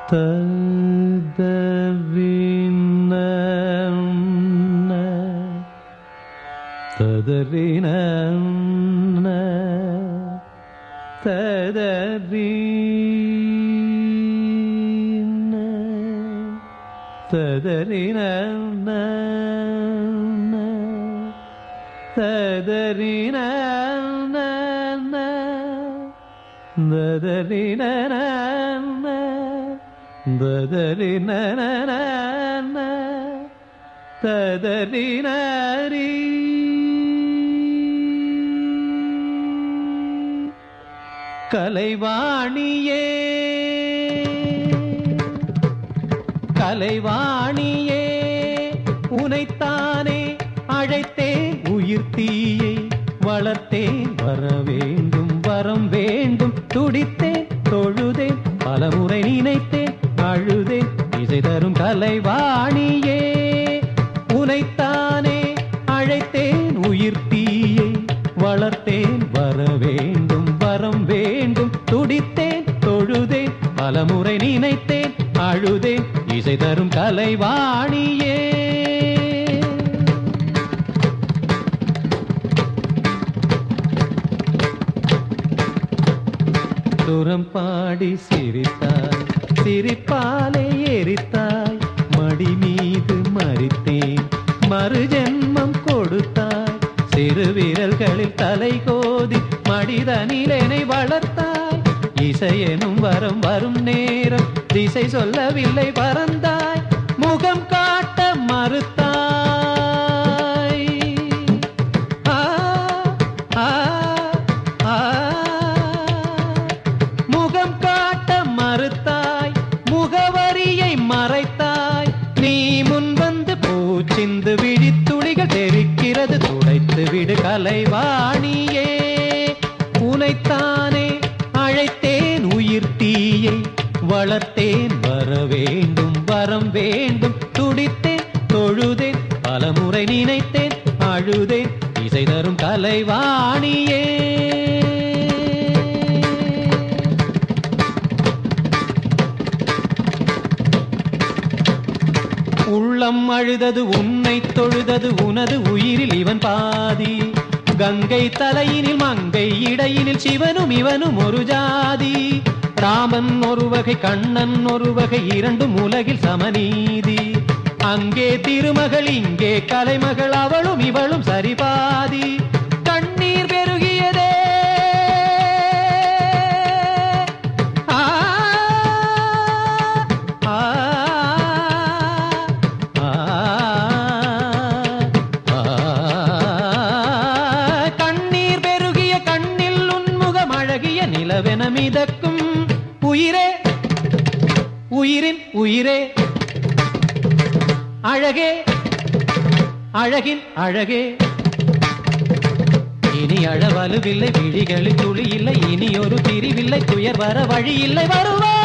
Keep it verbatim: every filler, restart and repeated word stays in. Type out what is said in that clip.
ததவின ததறின ததறின ததறின ததறின ததறின ததறின ததறினரி கலைவாணியே கலைவாணியே உனைத்தானே அழைத்தேன் உயிர் தீயை வளர்த்தேன் வர வேண்டும் வரம் வேண்டும் துடித்தேன் தொழுதேன் பலமுறை நினைத்தேன் அழுதேன் இசை தரும் கலைவாணியே உனைத்தானே அழைத்தேன் உயிர் தீயை வளர்த்தேன் வர வேண்டும் வரம் வேண்டும் துடித்தேன் தொழுதேன் பலமுறை நினைத்தேன் அழுதேன் இசை தரும் கலைவாணியே சுரம் பாடி சிரித்தாய் சிரிப்பாலே எரித்தாய் மடி மீது மறித்தேன் மறு ஜென்மம் கொடுத்தாய் சிறு விரல்களில் தலை கோதி மடிதனிலனை வளர்த்தாய் இசையெனும் வரம் வரும் நேரம் திசை சொல்லவில்லை பறந்தாய் முகம் காட்ட மறுத்தாய் ஆ ஆ ஆ முகம் காட்ட மறுத்தாய் முகவரியை மறைத்தாய் நீ முன் வந்து பூச்சிந்து விழித்துளிகள் தெரிக்கிறது துடைத்து விடு கலைவாணியே உனைத்தானே அழைத்தேன் உயிர் தீயை வளர்த்தேன் வர வேண்டும் வரம் வேண்டும் துடித்தேன் தொழுதேன் பலமுறை நினைத்தேன் அழுதேன் இசை தரும் கலைவாணியே உள்ளம் அழுதது உன்னை தொழுதது உனது உயிரில் இவன் பாதி கங்கை தலையினில் மங்கை இடையினில் சிவனும் இவனும் ஒரு ஜாதி ராமன் ஒரு வகை கண்ணன் ஒரு வகை இரண்டும் உலகில் சமநீதி அங்கே திருமகள் இங்கே கலைமகள் அவளும் இவளும் சரிபாதி கண்ணீர் பெருகியதே நிலவெனமிதக்கும் உயிரே உயிரின் உயிரே அழகே அழகின் அழகே இனி அழவலுவில்லை விழிகளில் துளி இல்லை இனி ஒரு பிரிவில்லை துயர் வர வழி இல்லை வருவா